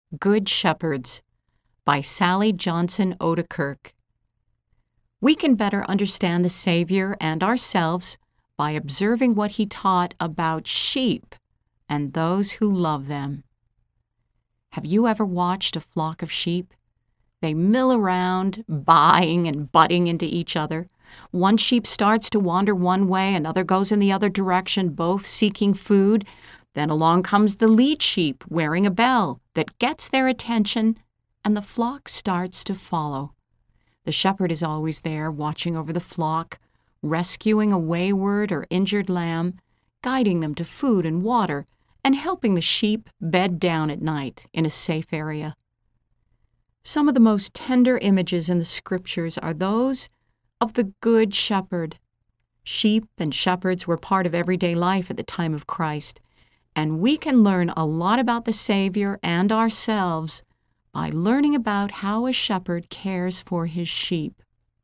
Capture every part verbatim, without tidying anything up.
Good Shepherds by Sally Johnson Odekirk. We can better understand the Savior and ourselves by observing what he taught about sheep and those who love them. Have you ever watched a flock of sheep? They mill around, buying and butting into each other. One sheep starts to wander one way, another goes in the other direction, both seeking food. Then along comes the lead sheep wearing a bell that gets their attention, and the flock starts to follow. The shepherd is always there, watching over the flock, rescuing a wayward or injured lamb, guiding them to food and water, and helping the sheep bed down at night in a safe area. Some of the most tender images in the Scriptures are those of the Good Shepherd. Sheep and shepherds were part of everyday life at the time of Christ, and we can learn a lot about the Savior and ourselves by learning about how a shepherd cares for his sheep.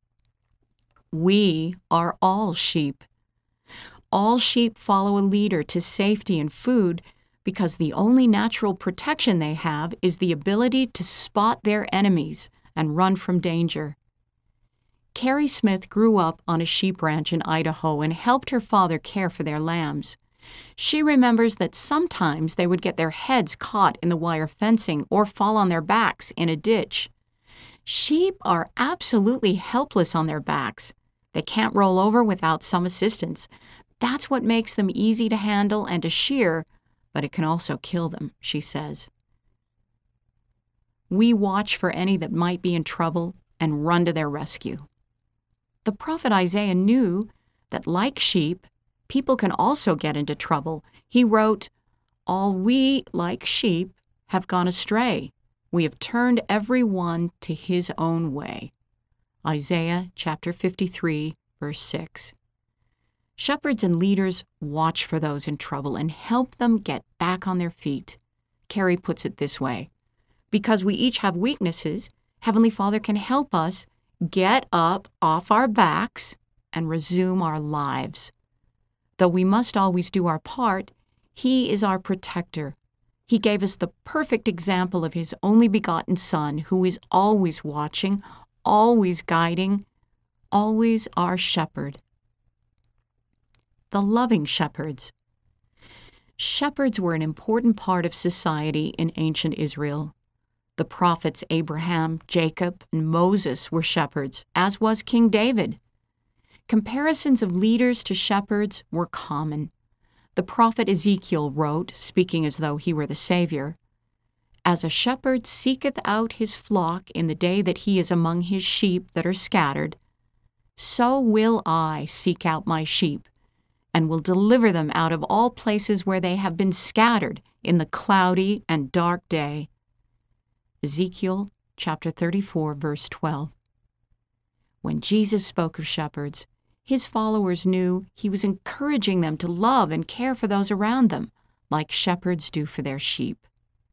We are all sheep. All sheep follow a leader to safety and food because the only natural protection they have is the ability to spot their enemies and run from danger. Carrie Smith grew up on a sheep ranch in Idaho and helped her father care for their lambs. She remembers that sometimes they would get their heads caught in the wire fencing or fall on their backs in a ditch. Sheep are absolutely helpless on their backs. They can't roll over without some assistance. That's what makes them easy to handle and to shear, but it can also kill them, she says. We watch for any that might be in trouble and run to their rescue. The prophet Isaiah knew that, like sheep, people can also get into trouble. He wrote, "All we, like sheep, have gone astray. We have turned every one to his own way." Isaiah chapter fifty-three, verse six. Shepherds and leaders watch for those in trouble and help them get back on their feet. Carrie puts it this way: because we each have weaknesses, Heavenly Father can help us get up off our backs and resume our lives. Though we must always do our part, He is our protector. He gave us the perfect example of His only begotten Son, who is always watching, always guiding, always our shepherd. The loving shepherds. Shepherds were an important part of society in ancient Israel. The prophets Abraham, Jacob, and Moses were shepherds, as was King David. Comparisons of leaders to shepherds were common. The prophet Ezekiel wrote, speaking as though he were the Savior, "As a shepherd seeketh out his flock in the day that he is among his sheep that are scattered, so will I seek out my sheep, and will deliver them out of all places where they have been scattered in the cloudy and dark day." Ezekiel chapter thirty-four, verse twelve. When Jesus spoke of shepherds, his followers knew he was encouraging them to love and care for those around them, like shepherds do for their sheep.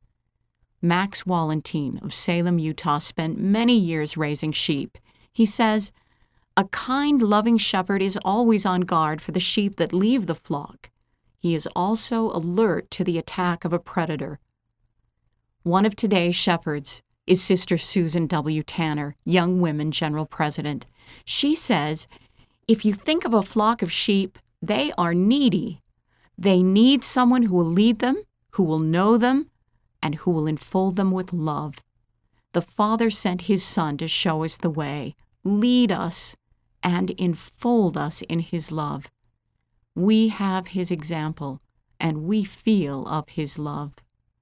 Max Wallentin of Salem, Utah, spent many years raising sheep. He says, "A kind, loving shepherd is always on guard for the sheep that leave the flock. He is also alert to the attack of a predator." One of today's shepherds is Sister Susan W. Tanner, Young Women General President. She says, "If you think of a flock of sheep, they are needy. They need someone who will lead them, who will know them, and who will enfold them with love. The Father sent His Son to show us the way, lead us, and enfold us in His love. We have His example, and we feel of His love."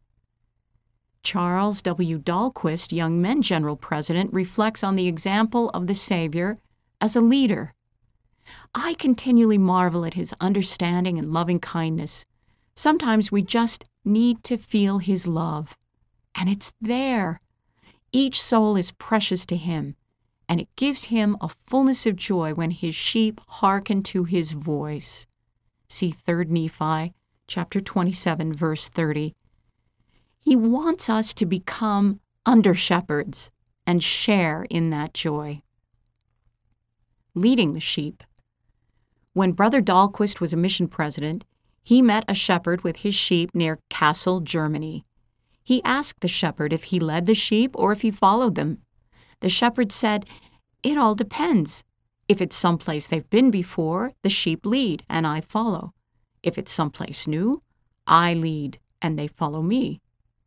Charles W. Dahlquist, Young Men General President, reflects on the example of the Savior as a leader. "I continually marvel at His understanding and loving kindness. Sometimes we just need to feel His love, and it's there. Each soul is precious to Him, and it gives Him a fullness of joy when His sheep hearken to His voice." See Third Nephi, chapter twenty-seven, verse thirty. He wants us to become under-shepherds and share in that joy. Leading the sheep. When Brother Dahlquist was a mission president, he met a shepherd with his sheep near Kassel, Germany. He asked the shepherd if he led the sheep or if he followed them. The shepherd said, "It all depends. If it's someplace they've been before, the sheep lead and I follow. If it's someplace new, I lead and they follow me."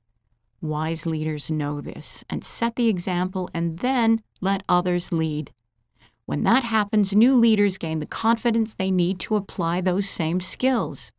Wise leaders know this and set the example and then let others lead. When that happens, new leaders gain the confidence they need to apply those same skills.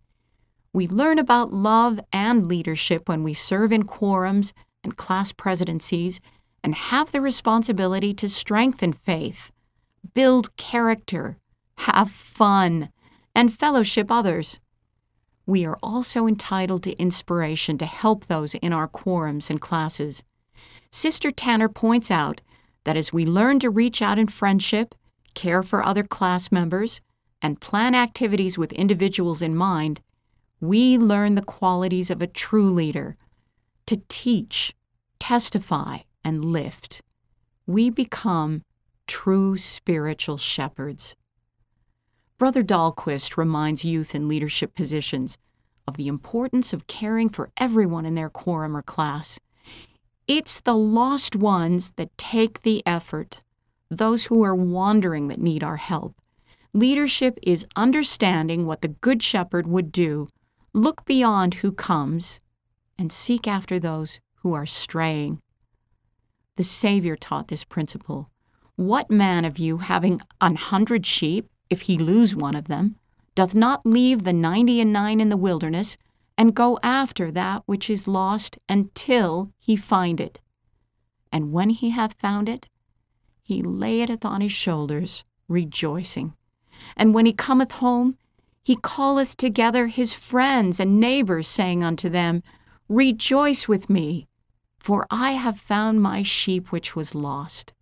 We learn about love and leadership when we serve in quorums and class presidencies and have the responsibility to strengthen faith, build character, have fun, and fellowship others. We are also entitled to inspiration to help those in our quorums and classes. Sister Tanner points out that as we learn to reach out in friendship, care for other class members, and plan activities with individuals in mind, we learn the qualities of a true leader: to teach, testify, and lift. We become true spiritual shepherds. Brother Dahlquist reminds youth in leadership positions of the importance of caring for everyone in their quorum or class. It's the lost ones that take the effort, those who are wandering that need our help. Leadership is understanding what the Good Shepherd would do, look beyond who comes, and seek after those who are straying. The Savior taught this principle. What man of you, having an hundred sheep, if he lose one of them, doth not leave the ninety and nine in the wilderness, and go after that which is lost until he find it? And when he hath found it, he layeth it on his shoulders, rejoicing. And when he cometh home, he calleth together his friends and neighbors, saying unto them, Rejoice with me, for I have found my sheep which was lost.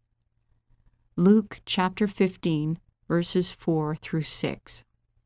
Luke chapter fifteen, verses four through six.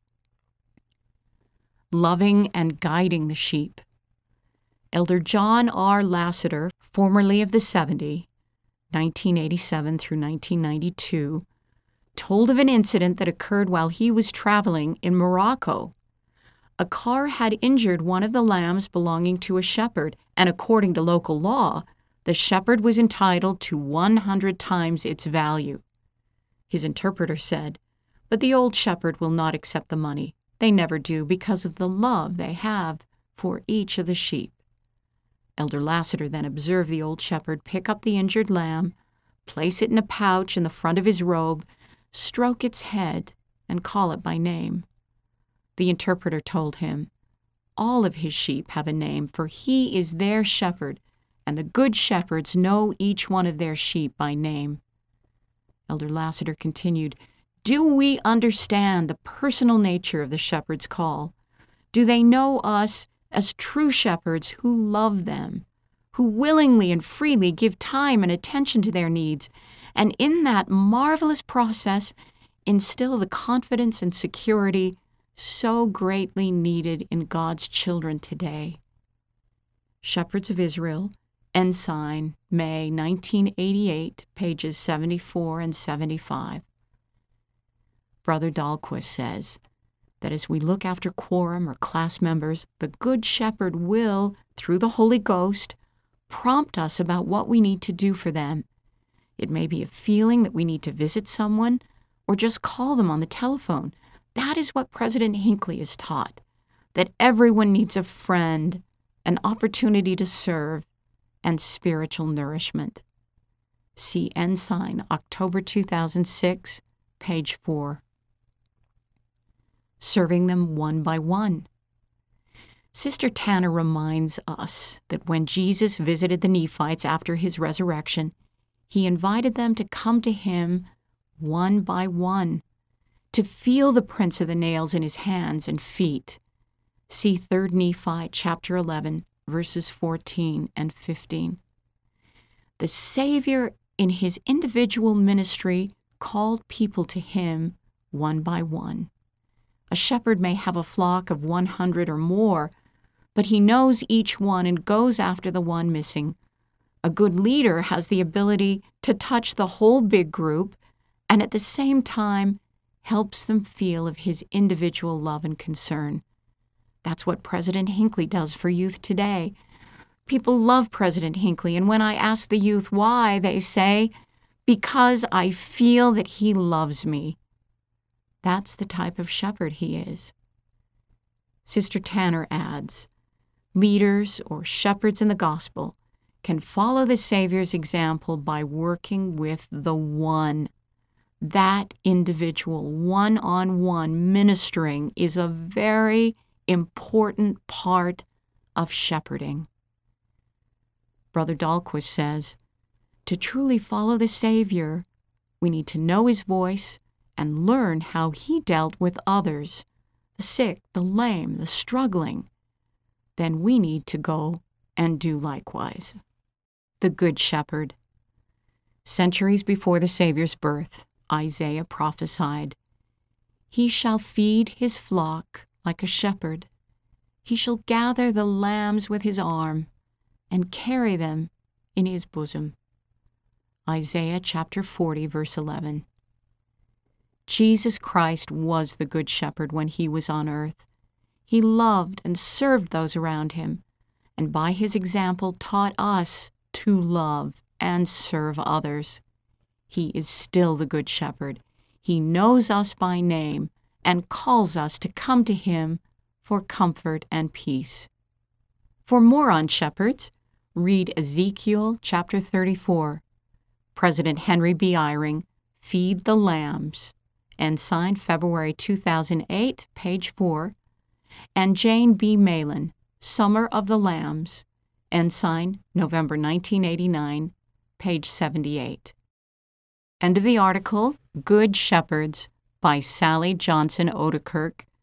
Loving and guiding the sheep. Elder John R. Lasseter, formerly of the seventy, nineteen eighty-seven through nineteen ninety-two, told of an incident that occurred while he was traveling in Morocco. A car had injured one of the lambs belonging to a shepherd, and according to local law, the shepherd was entitled to one hundred times its value. His interpreter said, "But the old shepherd will not accept the money. They never do, because of the love they have for each of the sheep." Elder Lasseter then observed the old shepherd pick up the injured lamb, place it in a pouch in the front of his robe, stroke its head, and call it by name. The interpreter told him, "All of his sheep have a name, for he is their shepherd, and the good shepherds know each one of their sheep by name." Elder Lasseter continued, "Do we understand the personal nature of the shepherd's call? Do they know us as true shepherds who love them, who willingly and freely give time and attention to their needs, and in that marvelous process instill the confidence and security so greatly needed in God's children today?" Shepherds of Israel, Ensign, May nineteen eighty-eight, pages seventy-four and seventy-five. Brother Dahlquist says that as we look after quorum or class members, the Good Shepherd will, through the Holy Ghost, prompt us about what we need to do for them. It may be a feeling that we need to visit someone or just call them on the telephone. That is what President Hinckley is taught, that everyone needs a friend, an opportunity to serve, and spiritual nourishment. See Ensign, October two thousand six, page four. Serving them one by one. Sister Tanner reminds us that when Jesus visited the Nephites after his resurrection, he invited them to come to him one by one, to feel the prints of the nails in his hands and feet. See Third Nephi chapter eleven, verses fourteen and fifteen. The Savior, in his individual ministry, called people to him one by one. A shepherd may have a flock of one hundred or more, but he knows each one and goes after the one missing. A good leader has the ability to touch the whole big group and at the same time helps them feel of his individual love and concern. That's what President Hinckley does for youth today. People love President Hinckley, and when I ask the youth why, they say, "Because I feel that he loves me." That's the type of shepherd he is. Sister Tanner adds, leaders or shepherds in the gospel can follow the Savior's example by working with the one. That individual, one-on-one ministering is a very important part of shepherding. Brother Dahlquist says, to truly follow the Savior, we need to know his voice and learn how he dealt with others, the sick, the lame, the struggling. Then we need to go and do likewise. The Good Shepherd. Centuries before the Savior's birth, Isaiah prophesied, "He shall feed his flock like a shepherd. He shall gather the lambs with his arm and carry them in his bosom." Isaiah chapter forty, verse eleven. Jesus Christ was the Good Shepherd when he was on earth. He loved and served those around him, and by his example taught us to love and serve others. He is still the Good Shepherd. He knows us by name and calls us to come to him for comfort and peace. For more on shepherds, read Ezekiel chapter thirty-four, President Henry B. Eyring, Feed the Lambs, Ensign, February two thousand eight, page four, and Jane B. Malin, Summer of the Lambs, Ensign, November nineteen eighty-nine, page seventy-eight. End of the article, Good Shepherds, by Sally Johnson Odekirk,